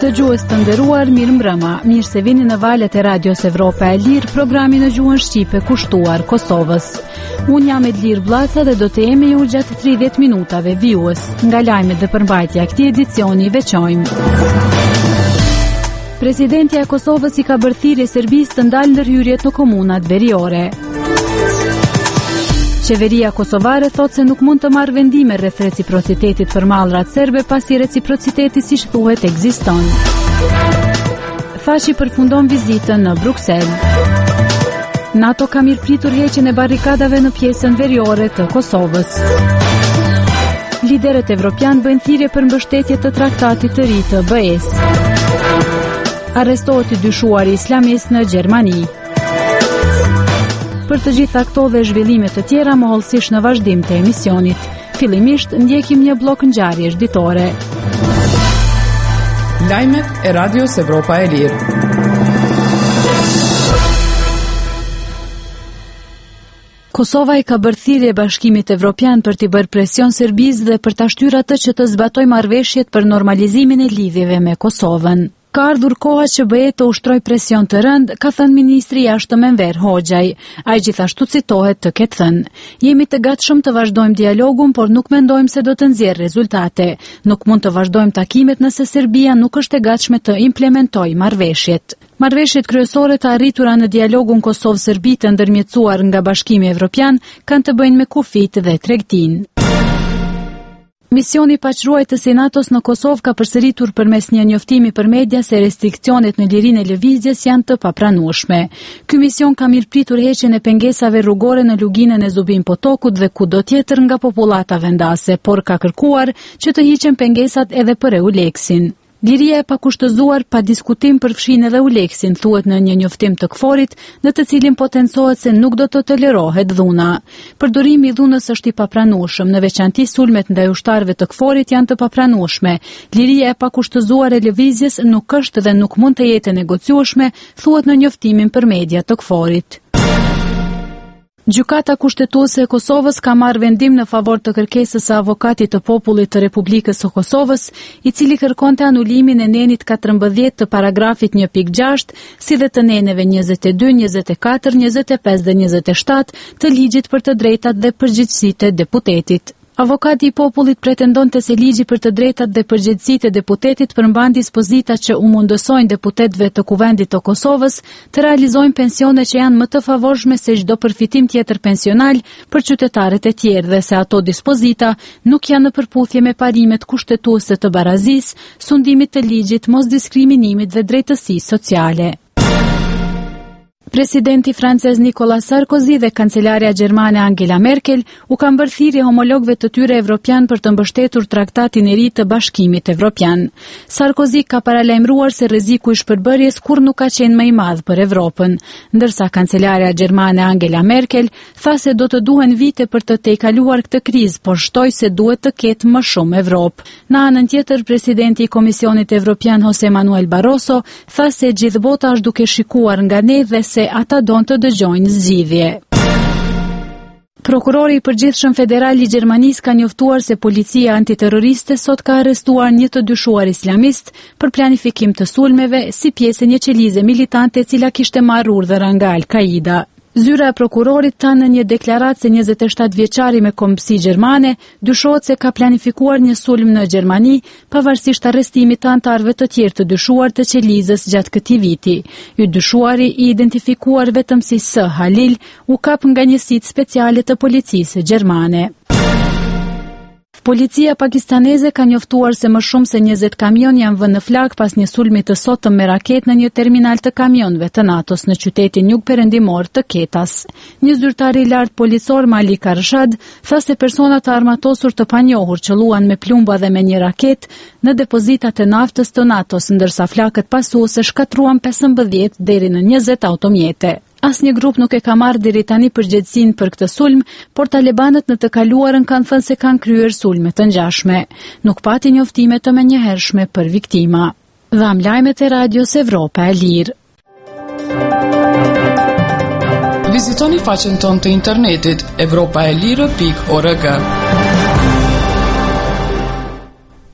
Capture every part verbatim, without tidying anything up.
dëgjues të nderuar, mirëmbrëma. Mirë se vini në valët e Radios Evropa e Lirë, programi në gjuhën shqipe kushtuar Kosovës. Unë jam Edlir Blaca dhe do të jemi ju gjatë tridhjetë minutave vijues. Nga lajmet dhe përmbajtja këtij edicioni veçojmë. Presidenti e Kosovës i ka bërë thirrje Serbisë të ndalë ndërhyrjet në komunat veriore. Qeveria kosovare thot se nuk mund të marrë vendime rreth reciprocitetit për mallrat serbe pasi reciprociteti siç thuhet ekziston. Thaçi përfundon vizitën në Bruksel. NATO ka mirëpritur heqjen e barrikadave në pjesën veriore të Kosovës. Liderët evropian bëjnë thirrje për mbështetje të traktatit të ri të B E S. Arrestohet i dyshuari islamist në Gjermani. Për të gjitha këto dhe zhvillime të tjera mohëllësisht në vazhdim të emisionit. Fillimisht ndjekim një blok ngjarjesh ditore. Lajmet e Radios Evropa e Lirë. Kosova i ka bërë thirrje Bashkimit Evropian për t'i bërë presion Serbisë dhe për ta shtyrë atë që të zbatojë marrëveshjet për normalizimin e lidhjeve me Kosovën. Ka ardhur koha që B E të ushtroj presion të rënd, ka thënë ministri i jashtëm Enver Hoxhaj. Ai gjithashtu citohet të ketë thënë: "Jemi të gatshëm të vazhdojmë dialogun, por nuk mendojmë se do të nxjerrë rezultate. Nuk mund të vazhdojmë takimet nëse Serbia nuk është e gatshme të implementojë marrëveshjet." Marrëveshjet kryesore të arritura në dialogun Kosovë-Serbi të ndërmjetësuar nga Bashkimi Evropian kanë të bëjnë me kufit dhe tregtinë. Misioni paqëruajtës i NATO-s në Kosovë ka përsëritur përmes një njoftimi për media se restriksionet në lirinë e lëvizjes janë të papranueshme. Ky mision ka mirëpritur heqjen e pengesave rrugore në luginën e Zubin Potokut dhe kudo tjetër nga popullata vendase, por ka kërkuar që të hiqen pengesat edhe për Euleksin. Liria e pakushtëzuar pa diskutim përfshin edhe Euleksin, thuhet në një njoftim të Kforit, në të cilin potencohet se nuk do të tolerohet dhuna. Përdorimi i dhunës është i papranueshëm, në veçanti sulmet ndaj ushtarëve të Kforit janë të papranueshme. Liria e pakushtëzuar e lëvizjes nuk është dhe nuk mund të jetë e negociueshme, thuhet në njoftimin për media të Kforit. Gjykata kushtetuese e Kosovës ka marrë vendim në favor të kërkesës së avokatit të popullit të Republikës së Kosovës, i cili kërkonte anulimin e nenit katërmbëdhjetë të paragrafit një pikë gjashtë, si dhe të neneve njëzet e dy, njëzet e katër, njëzet e pesë dhe njëzet e shtatë të ligjit për të drejtat dhe përgjegjësitë e deputetit. Avokati i popullit pretendonte se ligji për të drejtat dhe përgjegjësitë e deputetit përmban dispozita që u mundësojnë deputetëve të Kuvendit të Kosovës të realizojnë pensione që janë më të favorshme se çdo përfitim tjetër pensional për qytetarët e tjerë dhe se ato dispozita nuk janë në përputhje me parimet kushtetuese të barazisë, sundimit të ligjit, mosdiskriminimit dhe drejtësisë sociale. Presidenti francez Nicolas Sarkozy dhe kancelarja gjermane Angela Merkel u kanë bërë thirrje homologëve të tyre evropian për të mbështetur traktatin e ri të Bashkimit Evropian. Sarkozy ka paralajmëruar se rreziku i shpërbërjes kur nuk ka qenë më i madh për Evropën, ndërsa kancelarja gjermane Angela Merkel tha se do të duhen vite për të tejkaluar këtë krizë, por shtoi se duhet të ketë më shumë Evropë. Në anën tjetër, presidenti i Komisionit Evropian Jose Manuel Barroso tha se gjithë bota është duke shikuar nga ne dhe se ata donë të dëgjojnë zgjidhje. Prokurori i përgjithshëm federal i Gjermanisë ka njoftuar se policia antiterroriste sot ka arrestuar një të dyshuar islamist për planifikim të sulmeve si pjesë e një qelize militante e cila kishte marrë urdhër nga Al-Qaida. Zyra e prokurorit tha në një deklaratë se njëzet e shtatë vjeçari me kombësi gjermane dyshohet se ka planifikuar një sulm në Gjermani, pavarësisht arrestimit të antarëve të tjerë të dyshuar të qelizës gjatë këtij viti. Y dyshuari, i identifikuar vetëm si S. Halil, u kap nga njësitë speciale të policisë gjermane. Policia pakistaneze ka njoftuar se më shumë se njëzet kamion janë vënë në flak pas një sulmi të sotëm me raket në një terminal të kamionëve të NATO-s në qytetin jugperëndimor të Ketas. Një zyrtar i lartë policor, Malik Arshad, tha se persona të armatosur të panjohur qëlluan me plumba dhe me një raket në depozitat e naftës të NATO-s, ndërsa flakët pasuese shkatruan pesëmbëdhjetë deri në njëzet automjete. Asnjë grup nuk e ka marrë deri tani përgjegjësinë për këtë sulm, por talibanët në të kaluarën kanë thënë se kanë kryer sulme të ngjashme. Nuk pati njoftime të menjëhershme për viktima. Dham lajmet e Radios Evropa e Lirë. Vizitoni faqen tonë të internetit evropaelire pikë org.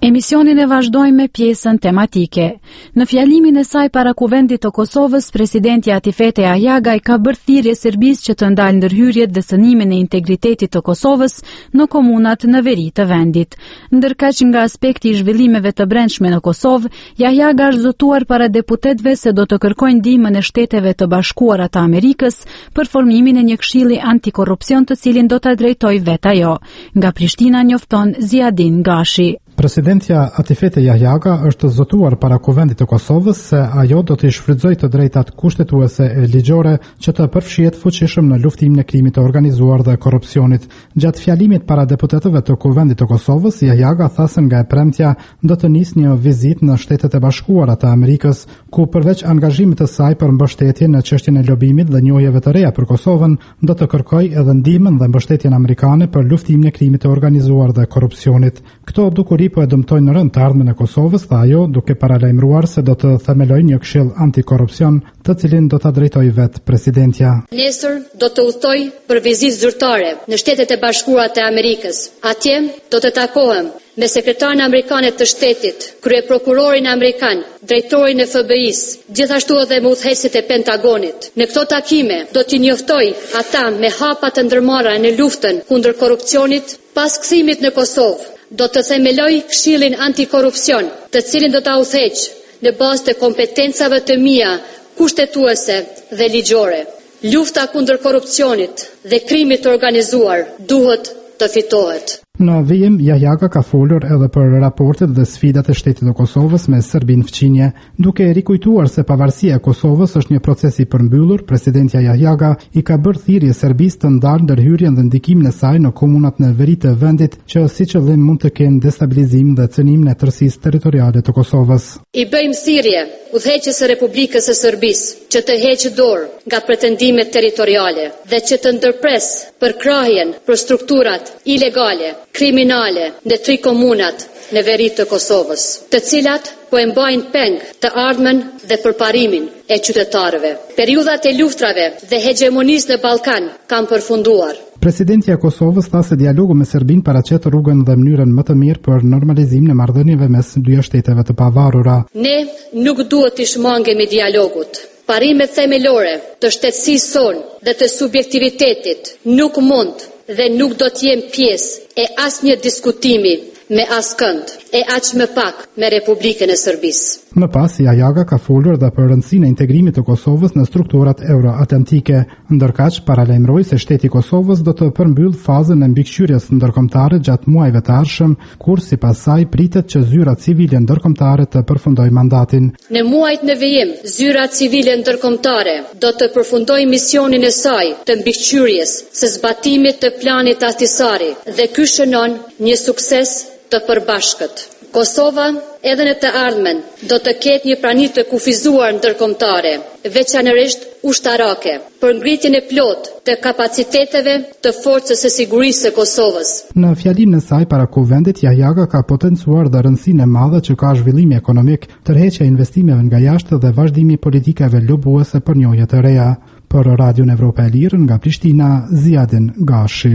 Emisionin e vazhdojmë me pjesën tematike. Në fjalimin e saj para Kuvendit të Kosovës, presidenti Atifete Jahjagaj ka bërë thirrje Serbisë që të ndalë ndërhyrjet dhe sënimin e integritetit të Kosovës në komunat në veri të vendit. Ndërkaq nga aspekti i zhvillimeve të brendshme në Kosovë, Jahjaga është zotuar para deputetëve se do të kërkojnë ndihmën e Shteteve të Bashkuara të Amerikës për formimin e një këshilli antikorrupsion të cilin do ta drejtojë vetë ajo. Nga Prishtina njofton Ziadin Gashi. Presidentja Atifete Jahjaga është zotuar para Kuvendit të Kosovës se ajo do të shfrytëzojë të drejtat kushtetuese e ligjore që të përfshihet fuqishëm në luftimin e krimit të organizuar dhe korrupsionit. Gjatë fjalimit para deputetëve të Kuvendit të Kosovës, Jahjaga tha se nga e premtja do të nisë një vizitë në Shtetet e Bashkuara të Amerikës, ku përveç angazhimit të saj për mbështetje në çështjen e lobimit dhe njohjeve të reja për Kosovën, do të kërkojë edhe ndihmën dhe mbështetjen amerikane për luftimin e krimit të organizuar dhe korrupsionit. Këto dukuri po e dëmtojnë në rënd të ardhmen e Kosovës, tha ajo, duke paralajmëruar se do të themelojë një këshill antikorrupsion, të cilin do ta drejtojë vetë presidentja. Nesër do të udhtoj për vizitë zyrtare në Shtetet e Bashkuara të Amerikës. Atje do të takohem me sekretarin amerikan të shtetit, kryeprokurorin amerikan, drejtorin e F B I-s, gjithashtu edhe me udhëheqësit e Pentagonit. Në këto takime do t'i njoftoj ata me hapa të ndërmarra në luftën kundër korrupsionit. Pas kthimit në Kosovë, do të themeloj këshillin antikorrupsion, të cilin do ta udhëheq në bazë të kompetencave të mia kushtetuese dhe ligjore. Lufta kundër korrupsionit dhe krimit të organizuar duhet të fitohet. Në vijim, Jahjaga ka folur edhe për raportet dhe sfidat e Shtetit të Kosovës me Serbinë fqinje, duke rikujtuar se pavarësia e Kosovës është një proces i përmbyllur. Presidentja Jahjaga i ka bërë thirrje Serbisë të ndalë ndërhyrjen dhe ndikimin e saj në komunat në veri të vendit që si qëllim mund të kenë destabilizim dhe cënimin e tërësisë territoriale të Kosovës. I bëjmë thirrje udhëheqjes së Republikës së Serbisë që të heqë dorë nga pretendimet territoriale dhe që të ndërpres përkrahjen për strukturat ilegale, kriminale në tri komunat në veri të Kosovës, të cilat po e mbajnë peng të ardhmen dhe përparimin e qytetarëve. Periudhat e luftrave dhe hegemonisë në Ballkan kanë përfunduar. Presidentja e Kosovës tha se dialogu me Serbinë paraqet rrugën dhe mënyrën më të mirë për normalizimin e marrëdhënieve mes dyja shteteve të pavarura. Ne nuk duhet të shmangemi dialogut. Parimet themelore të shtetësisë sonë dhe të subjektivitetit nuk mund dhe nuk do të jem pjesë e asnjë diskutimi me askënd, e aq më pak me Republikën e Serbisë. Më pas, Jahjaga ka folur dhe për rëndësinë e integrimit të Kosovës në strukturat euroatlantike, ndërkaq paralajmëroi se shteti i Kosovës do të përmbyll fazën e mbikëqyrjes ndërkombëtare gjatë muajve të ardhshëm, kur sipas saj pritet që zyra civile ndërkombëtare të përfundojë mandatin. Në muajt në vijim, zyra civile ndërkombëtare do të përfundojë misionin e saj të mbikëqyrjes së zbatimit të planit Ahtisari dhe ky shënon një sukses të përbashkët. Kosova, edhe në të ardhmen, do të ketë një prani të kufizuar ndërkombëtare, veçanërisht ushtarake, për ngritjen e plotë të kapaciteteve të forcës së sigurisë së Kosovës. Në fjalimin e saj para Kuvendit, Jahjaga ka potencuar dhe rëndësinë e madhe që ka zhvillimi ekonomik, tërheqja e investimeve nga jashtë dhe vazhdimi i politikave lobuese për njohje të reja. Për Radion Evropa e Lirë nga Prishtina, Ziadin Gashi.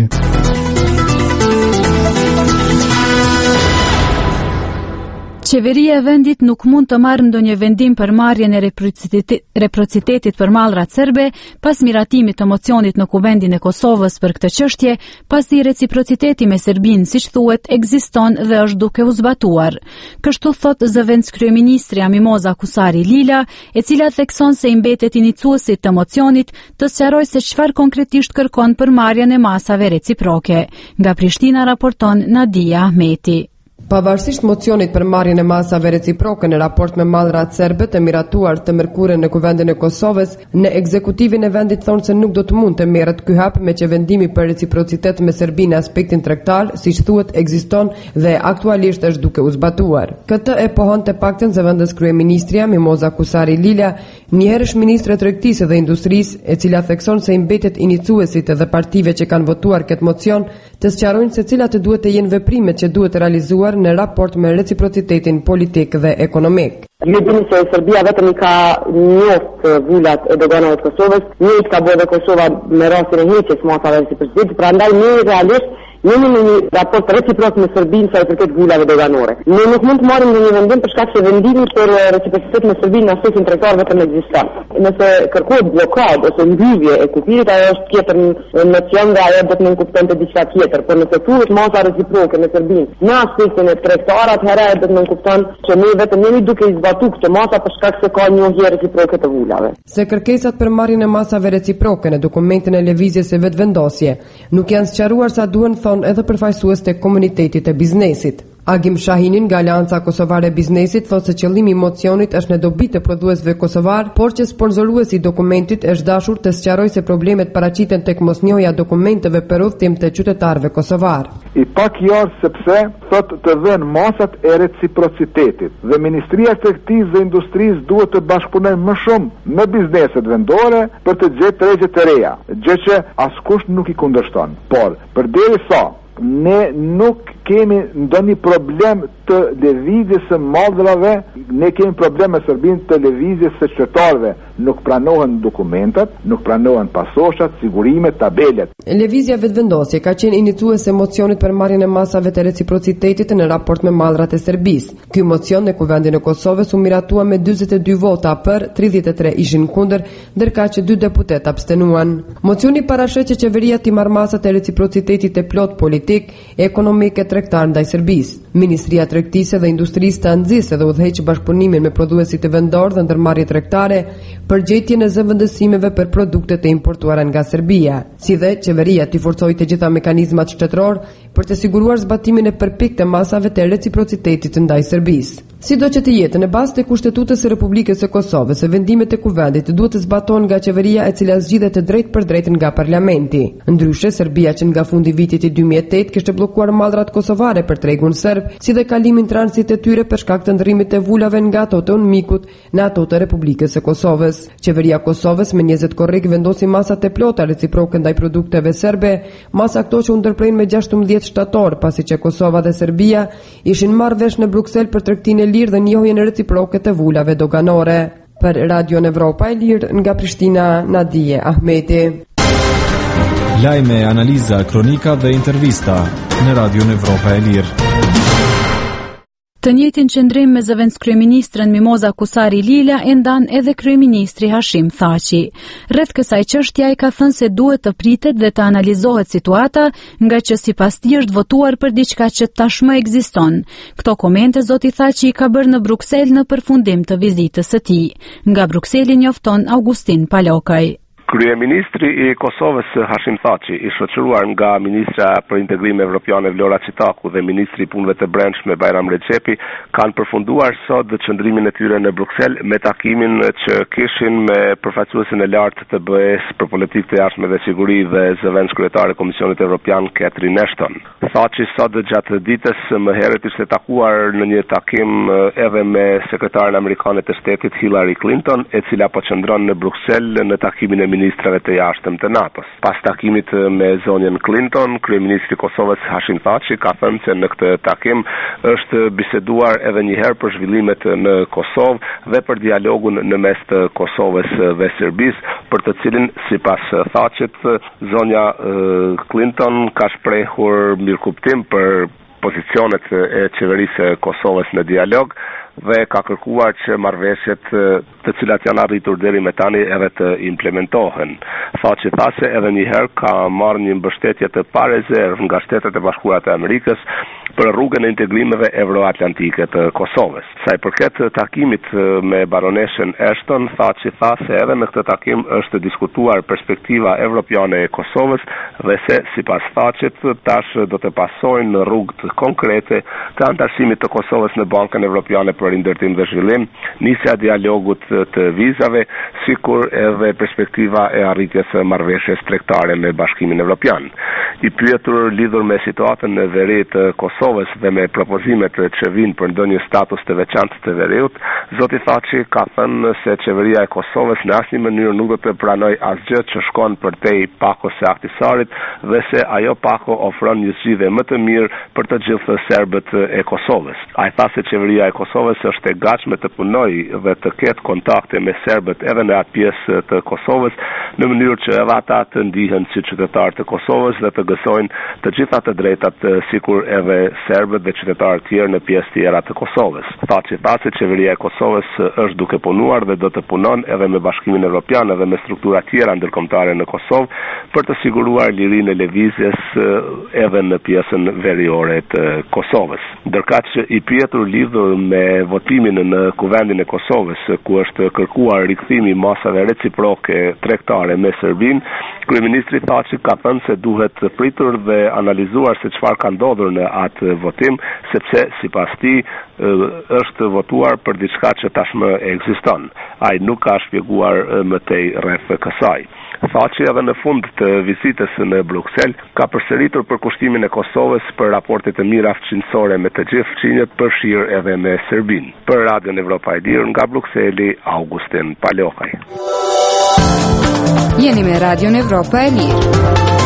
Qeveria e vendit nuk mund të marrë ndonjë vendim për marrjen e reciprocitetit për mallrat serbe pas miratimit të mocionit në Kuvendin e Kosovës për këtë çështje, pasi reciprociteti me Serbinë, siç thuhet, ekziston dhe është duke u zbatuar. Kështu thot zëvendës kryeministri Mimoza Kusari Lila, e cila thekson se i mbetet iniciuesit të mocionit të sqarojë se çfarë konkretisht kërkon për marrjen e masave reciproke. Nga Prishtina raporton Nadia Ahmeti. Pavarësisht mocionit për marrjen e masave reciproke në raport me mallrat serbe të miratuar të mërkurën në Kuvendin e Kosovës, në ekzekutivin e vendit thonë se nuk do të mund të merret ky hap me që vendimi për reciprocitet me Serbinë në aspektin tregtar, siç thuhet, ekziston dhe aktualisht është duke u zbatuar. Këtë e pohon të paktën zëvendës kryeministria Mimoza Kusari Lila, njëherësh ministre e tregtisë dhe industrisë, e cila thekson se i mbetet iniciuesit dhe partive që kanë votuar këtë mocion të sqarojnë se cilat të duhet të jenë veprimet që duhet të realizuar në raport me reciprocitetin politik dhe ekonomik. Ju dini se Serbia vetëm i ka njoftë vullat e doganave të Kosovës, një i ka bërë dhe Kosova me rastin e heqjes masave reciprocitetit, prandaj ne realisht jemi në një raport reciprok me Serbinë sa i përket vulave doganore. Ne nuk mund të marrim një vendim për shkak se vendimi për reciprocitet me Serbinë na shoqin tregtar vetëm ekziston. Nëse kërkohet bllokadë ose mbyllje e kufirit, ajo është tjetër nocion dhe ajo do të nënkuptonte diçka tjetër, por nëse thuhet masa reciproke me Serbinë në aspektin e tregtar, atëherë do të nënkupton që ne vetëm jemi duke i zbatuar këtë masa për shkak se ka njohje reciproke të vulave. Se kërkesat për marrjen e masave reciproke në dokumentin e lëvizjes së vetvendosje nuk janë sqaruar sa duhen thonë edhe përfaqësues të komunitetit e biznesit. Agim Shahinin nga Alianca Kosovare e Biznesit thotë se qëllimi i mocionit është në dobi të prodhuesve kosovar, por që sponsoruesi i dokumentit është dashur të sqarojë se problemet paraqiten tek mosnjohja dokumenteve për udhtim të qytetarëve kosovar. I pak jarë sepse thotë të vënë masat e reciprocitetit dhe Ministria e Tregtisë dhe Industrisë duhet të bashkëpunojë më shumë me bizneset vendore për të gjetur tregje të reja, gjë që askush nuk i kundërshton. Por përderisa ne nuk kemi ndonjë problem të lëvizjes së mallrave, ne kemi problem me Serbinë të lëvizjes së qytetarëve. Nuk pranohen dokumentat, nuk pranohen pasoshat, sigurimet, tabelet. Lëvizja vetvendosje ka qenë iniciuese e mocionit për marrjen e masave të reciprocitetit në raport me mallrat e Serbisë. Ky mocion në Kuvendin e Kosovës u miratua me dyzet e dy vota për, tridhjetë e tre ishin kundër, ndërka që dy deputet abstenuan. Mocioni parashet që qeveria të marrë masat e reciprocitetit e plot politik, ekonomik e tregtar ndaj Serbisë. Ministria e Tregtisë dhe Industrisë të nxjisë dhe udhëheq bashkëpunimin me prodhuesit e vendor dhe ndërmarrje tregtare për gjetjen e zëvendësimeve për produktet e importuara nga Serbia, si dhe qeveria të forcojë të gjitha mekanizmat shtetëror për të siguruar zbatimin e përpikt të masave të reciprocitetit ndaj Serbisë. Sido që të jetë në bazë të Kushtetutës së Republikës së Kosovës, se vendimet e kuvendit duhet të zbatohen nga qeveria e cila zgjidhet të drejtë për drejtë nga parlamenti. Ndryshe, Serbia që nga fundi vitit i dy mijë e tetë kishte bllokuar mallrat kosovare për tregun serb, si dhe kalimin transit të tyre për shkak të ndërrimit të vulave nga ato të Unmikut në ato të Republikës së Kosovës. Qeveria e Kosovës me njëzet korrik vendosi masat e plota reciproke ndaj produkteve serbe, masa këto që u ndërpren me gjashtëmbëdhjetë shtator, pasi që Kosova dhe Serbia ishin marrë vesh në Bruksel për tregtinë e lirë dhe njohjen reciproke të vulave doganore. Për Radio Evropa e Lirë nga Prishtina, Nadije Ahmeti. Lajme, analiza, kronika dhe intervista në Radio Evropa e Lirë. Të njëjtin qëndrim me zëvendës kryeministrën Mimoza Kusari Lila e ndan edhe kryeministri Hashim Thaçi. Rreth kësaj çështje ai ka thënë se duhet të pritet dhe të analizohet situata, nga që sipas tij është votuar për diçka që tashmë ekziston. Këto komente zoti Thaçi ka bërë në Bruksel në përfundim të vizitës së tij. Nga Brukseli njofton Augustin Palokaj. Kryeministri i Kosovës Hashim Thaçi, i shoqëruar nga ministra për integrim evropian Vlora Çitaku dhe ministri i punëve të brendshme Bajram Rexhepi, kanë përfunduar sot qëndrimin e tyre në Bruksel me takimin që kishin me përfaqësuesin e lartë të B E S për politikë të jashtme dhe siguri dhe zëvendës kryetare e Komisionit Evropian Catherine Ashton. Thaçi sot gjatë ditës më herët ishte takuar në një takim edhe me sekretaren amerikane të shtetit Hillary Clinton, e cila po qëndron në Bruksel në takimin e ministrave të jashtëm të NATO-s. Pas takimit me zonjën Clinton, kryeministri i Kosovës Hashim Thaçi ka thënë se në këtë takim është biseduar edhe një herë për zhvillimet në Kosovë dhe për dialogun në mes të Kosovës dhe Serbisë, për të cilin sipas Thaçit zonja Clinton ka shprehur mirëkuptim për pozicionet e qeverisë së Kosovës në dialog dhe ka kërkuar që marrëveshjet të cilat janë arritur deri më tani edhe të implementohen. Thaçi tha se edhe një herë ka marrë një mbështetje të parezervë nga Shtetet e Bashkuara të Amerikës për rrugën e integrimeve euroatlantike të Kosovës. Sa i përket takimit me baroneshën Ashton, Thaçi tha se edhe në këtë takim është diskutuar perspektiva evropiane e Kosovës dhe se sipas Thaçit tash do të pasojnë në rrugë konkrete të antarësimit të Kosovës në Bankën Evropiane për Ndërtim dhe Zhvillim, nisja e dialogut të vizave, sikur edhe perspektiva e arritjes së marrëveshjes tregtare me Bashkimin Evropian. I pyetur lidhur me situatën e veri të Kosovës dhe me propozimet që vijnë për ndonjë status të veçantë të veriut, zoti Thaçi ka thënë se qeveria e Kosovës në asnjë mënyrë nuk do të pranojë asgjë që shkon përtej Pakos së Ahtisarit dhe se ajo Pako ofron një zgjidhje më të mirë për të gjithë serbët e Kosovës. Ai tha se qeveria e Kosovës është e gatshme të punojë dhe të ketë kontakte me serbët edhe në atë pjesë të Kosovës në mënyrë që edhe ata të ndihen si qytetarë të Kosovës dhe të gësojnë të gjitha të drejtat sikur edhe serbët dhe qytetarët tjerë në pjesë tjera të Kosovës. Tha që tha se qeveria e Kosovës është duke punuar dhe do të punon edhe me Bashkimin Evropian edhe me struktura tjera ndërkombëtare në Kosovë për të siguruar lirinë e lëvizjes edhe në pjesën veriore të Kosovës. Ndërkaq i pyetur lidhur me votimin në Kuvendin e Kosovës, ku është kërkuar rikthimi i masave reciproke tregtare me Serbinë, kryeministri tha që ka thënë se duhet pritur dhe analizuar se çfarë ka ndodhur në atë votim, sepse sipas tij është votuar për diçka që tashmë ekziston. Ai nuk ka shpjeguar më tej rreth kësaj. Tha që edhe në fund të vizitës në Bruksel ka përsëritur për kushtimin e Kosovës për raporte të mira fqinësore me të gjithë fqinjet, përfshirë edhe me Serbinë. Për Radion Evropa e Lirë nga Brukseli, Augustin Palokaj. Jeni me Radion Evropa e Lirë.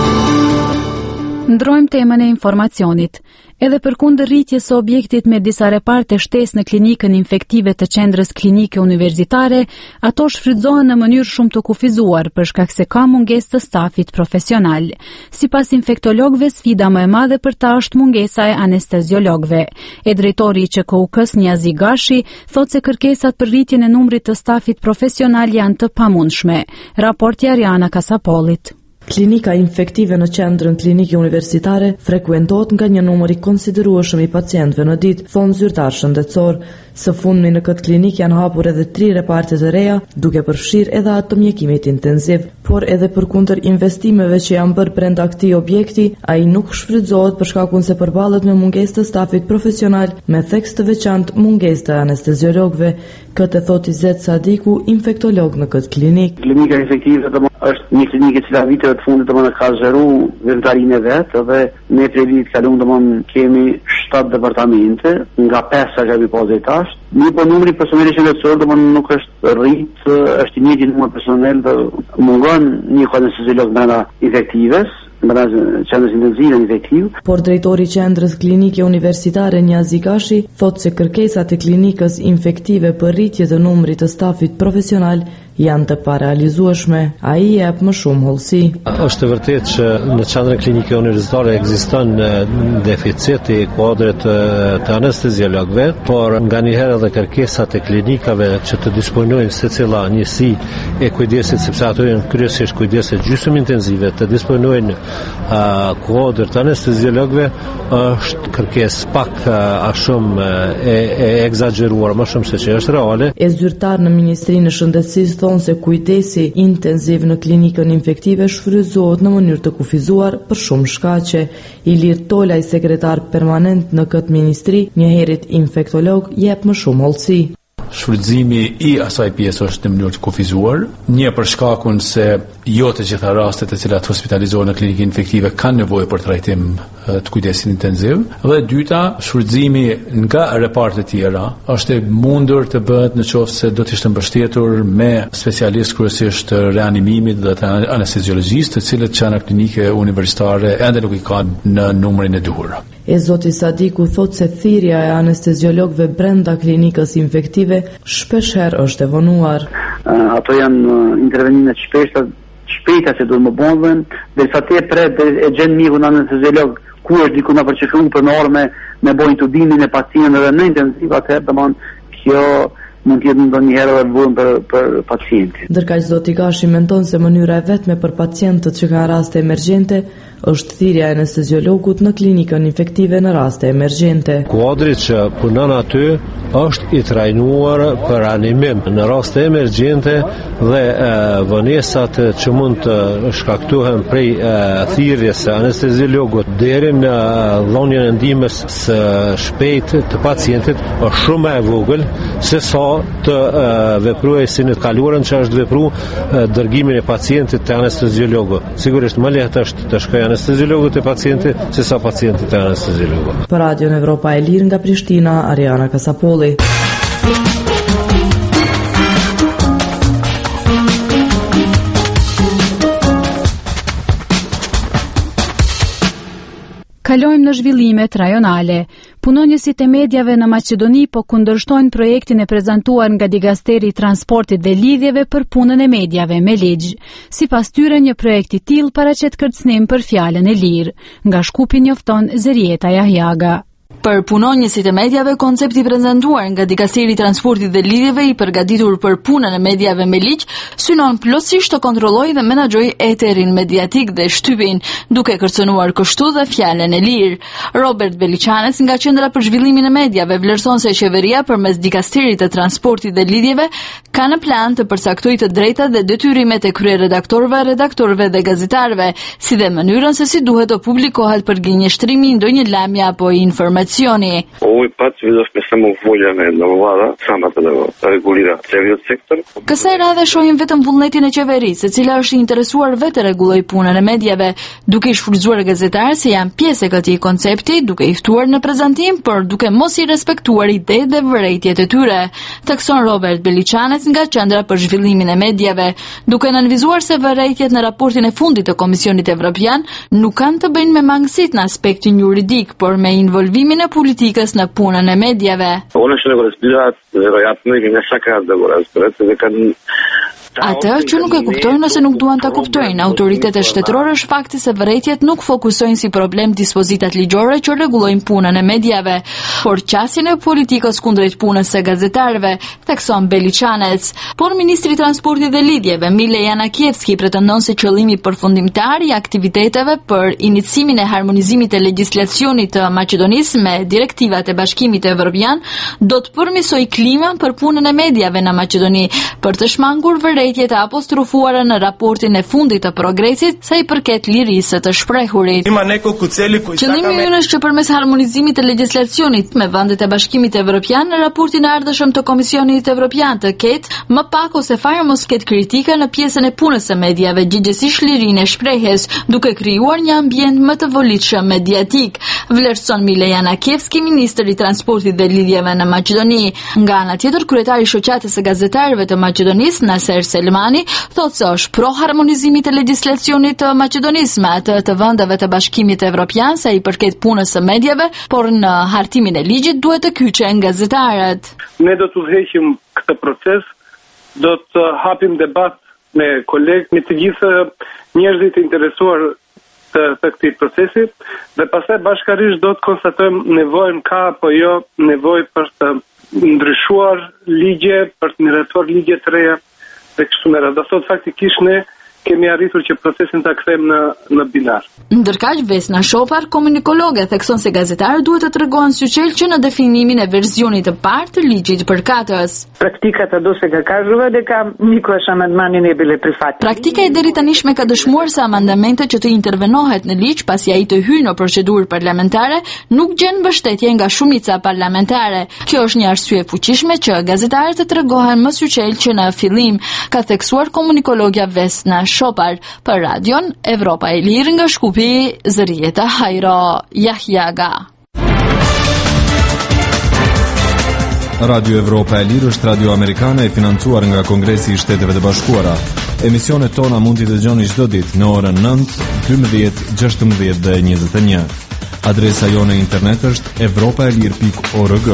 Ndrojmë temën e informacionit. Edhe përkundër rritjes së objektit me disa reparte shtesë në klinikën infektive të qendrës klinike universitare, ato shfrytëzohen në mënyrë shumë të kufizuar për shkak se ka mungesë të stafit profesional. Sipas infektologëve, sfida më e madhe për ta është mungesa e anesteziologëve. E drejtori i Q K U K-s Niazi Gashi thotë se kërkesat për rritjen e numrit të stafit profesional janë të pamundshme. Raporti Ariana Kasapolit. Klinika infektive në qendrën klinike universitare frekuentohet nga një numër i konsiderueshëm i pacientëve në ditë, thonë zyrtar shëndetësor. Së fundmi në këtë klinik janë hapur edhe tre reparte të reja, duke përfshirë edhe atë të mjekimit intensiv, por edhe përkundër investimeve që janë bërë brenda këtij objekti, ai nuk shfrytëzohet për shkakun se përballet me mungesë të stafit profesional, me theks të veçantë mungesë të anesteziologëve. Këtë thot Izet Sadiku, infektolog në këtë klinik. Klinika infektive të është një klinikë që la viteve të fundit të më në ka zëru vëndarinë e vetë, dhe ne për vitë kalun të më kemi shtatë departamente, nga pesë sa kemi pozitash. Një për numri personeli shëndetësor të më nuk është rritë, është një një numër personel të mungon një anesteziolog brenda infektives, qendrës intensive infektiv. Por drejtori i qendrës klinike universitare Niazi Gashi thotë se kërkesat e klinikës infektive për rritje të numrit të stafit profesional janë të parealizueshme. Ai jep më shumë hollësi. Është vërtet që në qendrën klinike universitare ekziston deficit i kuadrit të anesteziologëve, por nganjëherë edhe kërkesat e klinikave që të disponojnë secila njësi e kujdesit, sepse ato janë kryesisht kujdese gjysmë intensive, të disponojnë uh, kuadrit të anesteziologëve, është kërkesë pak a shumë e, e egzageruar, më shumë se që është reale. E zyrtar në Ministrinë e Shëndetësisë thonë se kujdesi intensiv në klinikën infektive shfrytëzohet në mënyrë të kufizuar për shumë shkaqe. Ilir Tolaj, sekretar permanent në këtë ministri, njëherët infektolog, jep më shumë hollësi. Shfrytëzimi i asaj pjesë është në mënyrë të kufizuar, një për shkakun se jo të gjitha rastet e cilat hospitalizohen në klinikë infektive kanë nevojë për trajtim të kujdesit intensiv, dhe dyta, shfrytëzimi nga reparte tjera është e mundur të bëhet në qoftë se do të ishte mbështetur me specialistë kryesisht të reanimimit dhe të anesteziologjistë, të cilët që në klinike universitare ende nuk i kanë në numrin e duhur. E zoti Sadiku thot se thirrja e anesteziologëve brenda klinikës infektive shpeshherë është e vonuar. Uh, ato janë uh, intervenime të shpeshta, shpejta që duhet më bëhen, derisa te pret e gjen mikun anesteziolog ku është diku na përqeshur për norme me bojnë tubimin e pacientëve në intensiv, atëherë domon kjo mund të jetë ndonjëherë edhe vullën për për pacientin. Ndërkaq zoti Gashi mendon se mënyra e vetme për pacientët që kanë raste emergjente është thirrja e anesteziologut në klinikën infektive në raste emergjente. Kuadri që punon aty është i trajnuar për animim në raste emergjente dhe e, vënesat që mund të shkaktohen prej e, thirrjes së anesteziologut deri në dhënien e ndihmës së shpejtë të pacientit është shumë e vogël se sa të e, veprojë si në të kaluarën që është vepru e, dërgimin e pacientit te anesteziologu. Sigurisht më lehtë është të shkojë anesteziologët e pacientit se sa pacientët e anesteziologët. Për Radion Evropa e Lirë nga Prishtina, Ariana Kasapolli. Kalojmë në zhvillimet rajonale. Punonjësit e mediave në Maqedoni po kundërshtojnë projektin e prezantuar nga Digasteri i Transportit dhe Lidhjeve për punën e mediave me ligj. Sipas tyre, një projekt i tillë paraqet kërcënim për fjalën e lirë. Nga Shkupi njofton Zerieta Jahjaga. Për punonjësit e mediave, koncepti prezantuar nga Dikasteri i Transportit dhe Lidhjeve i përgatitur për punën e mediave me ligj synon plotësisht të kontrollojë dhe menaxhojë eterin mediatik dhe shtypin, duke kërcënuar kështu dhe fjalën e lirë. Robert Beliçanec nga Qendra për Zhvillimin e Mediave vlerëson se qeveria përmes Dikasterit të Transportit dhe Lidhjeve ka në plan të përcaktojë të drejtat dhe detyrimet e kryeredaktorëve, redaktorëve dhe gazetarëve, si dhe mënyrën se si duhet të publikohet për gënjeshtrimi i ndonjë lajmi apo informacioni. Ovoj put vidovme samo voljane na vlada, samata da regulira celiot sektor. Kësaj radhe shohim vetëm vullnetin e qeverisë, e cila është i interesuar vetë rregulloj punën e mediave, duke i shfrytzuar gazetarë se janë pjesë e këtij koncepti, duke i ftuar në prezantim, por duke mos i respektuar idetë dhe vërejtjet e tyre, thekson Robert Beliçanec nga Qendra për Zhvillimin e Mediave, duke nënvizuar se vërejtjet në raportin e fundit të Komisionit Evropian nuk kanë të bëjnë me mangësitë në aspektin juridik, por me involvimin e politikës në punën e mediave. Ono që ne korespiraat, verojatno i nga shaka dhe korespiraat, dhe kanë Atë që nuk e kuptojnë ose nuk duan ta kuptojnë autoritetet shtetërore është fakti se vërejtjet nuk fokusojnë si problem dispozitat ligjore që rregullojnë punën e mediave, por qasjen e politikës kundrejt punës së gazetarëve, thekson Beliçanec. Por ministri i Transportit dhe Lidhjeve, Mile Janakievski, pretendon se qëllimi përfundimtar i aktiviteteve për iniciimin e harmonizimit të legjislacionit të Maqedonisë me direktivat e Bashkimit Evropian do të përmirësojë klimën për punën e mediave në Maqedoni, për të shmangur vërejtjet e apostrofuara në raportin e fundit të progresit sa i përket lirisë të shprehurit. Qëllimi ynë është që përmes harmonizimit të legjislacionit me vendet e Bashkimit Evropian në raportin e ardhshëm të Komisionit Evropian të ketë më pak ose fare mos ketë kritika në pjesën e punës së mediave, gjithsesi lirinë e shprehjes, duke krijuar një ambient më të volitshëm mediatik, vlerëson Mile Janakievski, ministri i Transportit dhe Lidhjeve në Maqedoni. Nga ana tjetër, kryetari i shoqatës së gazetarëve të Maqedonisë, Naser Selmani, thotë se është pro harmonizimit të legjislacionit të Maqedonisë me atë të vendeve të Bashkimit Evropian sa i përket punës së mediave, por në hartimin e ligjit duhet të kyçen gazetarët. Ne do të udhëheqim këtë proces, do të hapim debat me kolegë, me të gjithë njerëzit e interesuar të, të këtij procesi dhe pastaj bashkërisht do të konstatojmë nevojën ka apo jo nevojë për të ndryshuar ligje, për të miratuar ligje të reja. Dhe kështu me radhë, sot faktikisht ne kemi arritur që procesin ta kthejmë në në binar. Ndërkaq Vesna Shopar, komunikologe, thekson se gazetarët duhet të tregohen syçel që në definimin e versionit të parë të ligjit përkatës. Praktikata do se ka kažuva dhe ka mikosh amandmanin e bile prifat. Praktika e deri tanishme ka dëshmuar se amandamentet që të intervenohet në ligj pasi ai të hyjë në procedurë parlamentare nuk gjen mbështetje nga shumica parlamentare. Kjo është një arsye e fuqishme që gazetarët të tregohen më syçel që në fillim, ka theksuar komunikologja Vesna Shopar për Radion Evropa e Lirë nga Shkupi, Zerieta Hajro Jahjaga. Radio Evropa e Lirë është radio amerikane e financuar nga Kongresi i Shteteve të Bashkuara. Emisionet tona mund t'i dëgjoni çdo ditë në orën nëntë, dymbëdhjetë, gjashtëmbëdhjetë dhe njëzet e një. Adresa jone internet është evropaelir pikë org.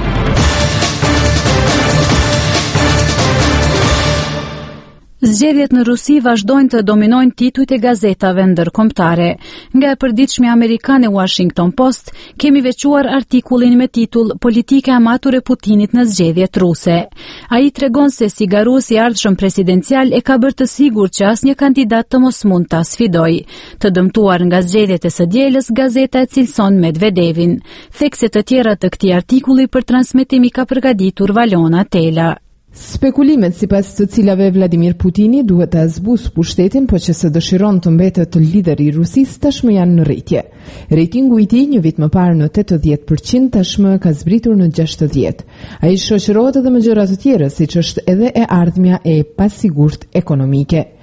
Zgjedhjet në Rusi vazhdojnë të dominojnë titujt e gazetave ndërkombëtare. Nga e përditshmi amerikane Washington Post, kemi veçuar artikullin me titull Politika amatur e Putinit në zgjedhjet ruse. Ai tregon se si garuesi i ardhshëm presidencial e ka bërë të sigurt që asnjë kandidat të mos mund ta sfidojë. Të dëmtuar nga zgjedhjet e së dielës, gazeta e cilëson Medvedevin. Thekse të tjera të këtij artikulli për transmetim i ka përgatitur Valona Tela. Spekulimet sipas të cilave Vladimir Putini duhet të zbusë pushtetin, por që se dëshiron të mbetet lideri i Rusisë, tashmë janë në rritje. Ratingu i tij një vit më parë në tetëdhjetë përqind tashmë ka zbritur në gjashtëdhjetë. Ai shoqërohet edhe me gjëra të tjera, siç është edhe e ardhmja e pasigurt ekonomike.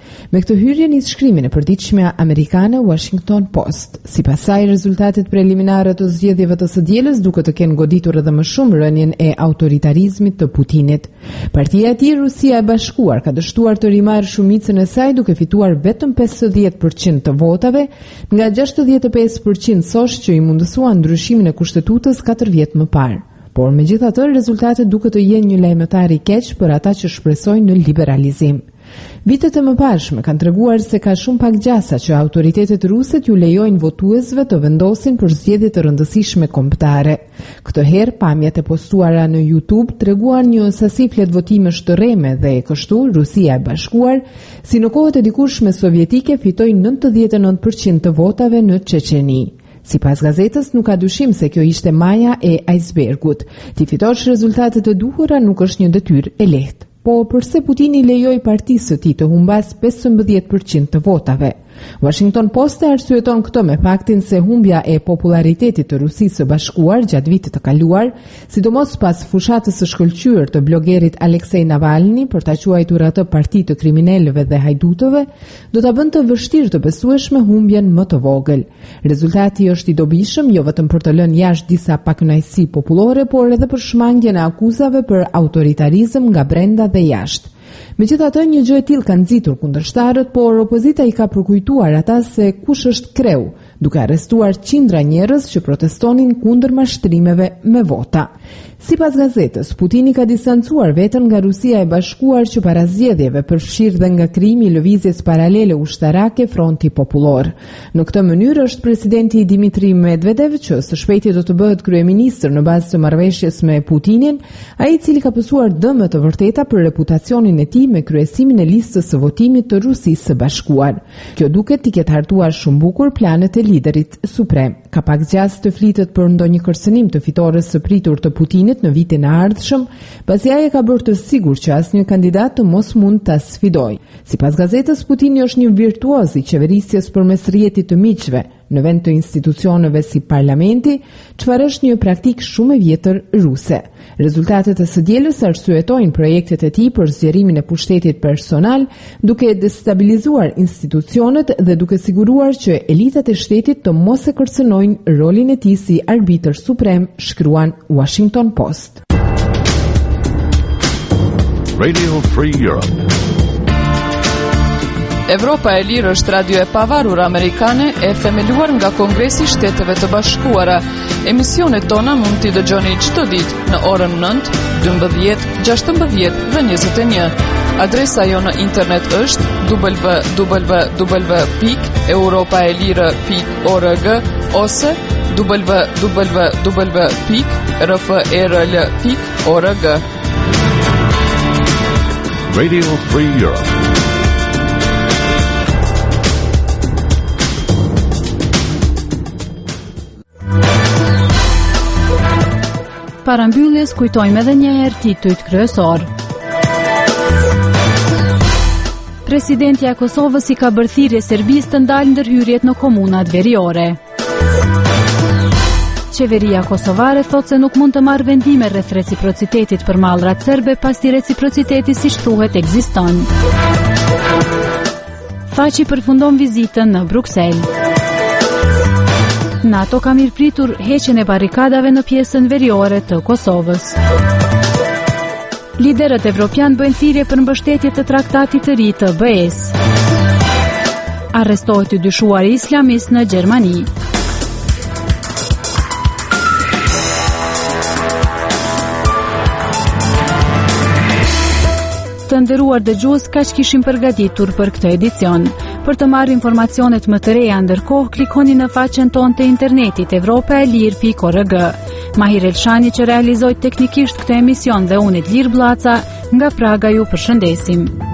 Me këtë hyrje nis shkrimin e përditshme amerikane Washington Post. Sipas saj, rezultatet preliminare të zgjedhjeve të së dielës duket të kenë goditur edhe më shumë rënien e autoritarizmit të Putinit. Partia e tij, Rusia e Bashkuar, ka dështuar të rimarrë shumicën e saj duke fituar vetëm pesëdhjetë përqind të votave nga gjashtëdhjetë e pesë përqind sosh që i mundësuan ndryshimin e kushtetutës katër vjet më parë. Por megjithatë, rezultatet duket të jenë një lajmëtar i keq për ata që shpresojnë në liberalizim. Vitet e mëparshme kanë treguar se ka shumë pak gjasa që autoritetet ruse ju lejojnë votuesve të vendosin për zgjedhje të rëndësishme kombëtare. Këtë herë pamjet e postuara në YouTube treguan një sasi flet votimesh të rreme dhe kështu Rusia e Bashkuar, si në kohët e dikurshme sovjetike, fitoi nëntëdhjetë e nëntë përqind të votave në Çeçeni. Sipas gazetës, nuk ka dyshim se kjo ishte maja e icebergut. Ti fitosh rezultatet e duhura nuk është një detyrë e lehtë. Po përse Putini lejoi partisë së tij të humbas pesëmbëdhjetë përqind të votave? Washington Post e arsyeton këtë me faktin se humbja e popularitetit të Rusisë së Bashkuar gjatë vitit të kaluar, sidomos pas fushatës së shkëlqyer të blogerit Aleksej Navalny për ta quajtur atë parti të kriminalëve dhe hajdutëve, do ta bënte vështirë të besueshme humbjen më të vogël. Rezultati është i dobishëm jo vetëm për të lënë jashtë disa pakënaqësi popullore, por edhe për shmangjen e akuzave për autoritarizëm nga brenda dhe jashtë. Megjithatë, një gjë e tillë ka nxitur kundërshtarët, por opozita i ka përkujtuar ata se kush është kreu, duke arrestuar qindra njerëz që protestonin kundër mashtrimeve me vota. Sipas gazetës, Putini ka distancuar veten nga Rusia e Bashkuar që para zgjedhjeve përfshirë dhe nga krijimi i lëvizjes paralele ushtarake Fronti Popullor. Në këtë mënyrë është presidenti Dmitri Medvedev, që së shpejti do të bëhet kryeministër në bazë të marrëveshjes me Putinin, ai i cili ka pësuar dëme të vërteta për reputacionin e tij me kryesimin e listës së votimit të Rusisë së Bashkuar. Kjo duket t'i ketë hartuar shumë bukur planet e liderit suprem. Ka pak gjas të flitet për ndonjë kërcënim të fitores së pritur të Putinit në vitin e ardhshëm, pasi ai ka bërë të sigurt që asnjë kandidat të mos mund ta sfidojë. Sipas gazetës, Putini është një virtuoz i qeverisjes përmes rrjetit të miqve në vend të institucioneve si parlamenti, çfarë është një praktikë shumë e vjetër ruse. Rezultatet e së dielës arsyetojnë projektet e tij për zgjerimin e pushtetit personal, duke destabilizuar institucionet dhe duke siguruar që elitat e shtetit të mos e kërcënojnë rolin e tij si arbitër suprem, shkruan Washington Post. Radio Free Europe. Evropa e Lirë është radio e pavarur amerikane e themeluar nga Kongresi i Shteteve të Bashkuara. Emisionet tona mund t'i dëgjoni çdo ditë në orën nëntë, dymbëdhjetë, gjashtëmbëdhjetë dhe njëzet e një. Adresa jo në internet është w w w pikë europaelire pikë org ose w w w pikë r f e r l pikë org. Radio Free Europe. Para mbylljes kujtojmë edhe një herë titujt kryesor. Presidentja e Kosovës i ka bërë thirrje Serbisë të ndalë ndërhyrjet në komunat veriore. Qeveria kosovare thot se nuk mund të marrë vendime rreth reciprocitetit për mallrat serbe pasi reciprociteti siç thuhet ekziston. Thaçi përfundon vizitën në Bruksel. NATO ka mirëpritur heqjen e barrikadave në pjesën veriore të Kosovës. Liderët evropian bëjnë thirrje për mbështetje të traktatit të ri të B E S. Arrestohet i dyshuari islamist në Gjermani. Të nderuar dëgjues, kaq kishim përgatitur për këtë edicion. Për të marrë informacionet më të reja ndërkohë, klikoni në faqen tonë të internetit europaelir pikë org. Mahir Elshani që realizoi teknikisht këtë emision dhe unë Elir Blaca nga Praga ju përshëndesim.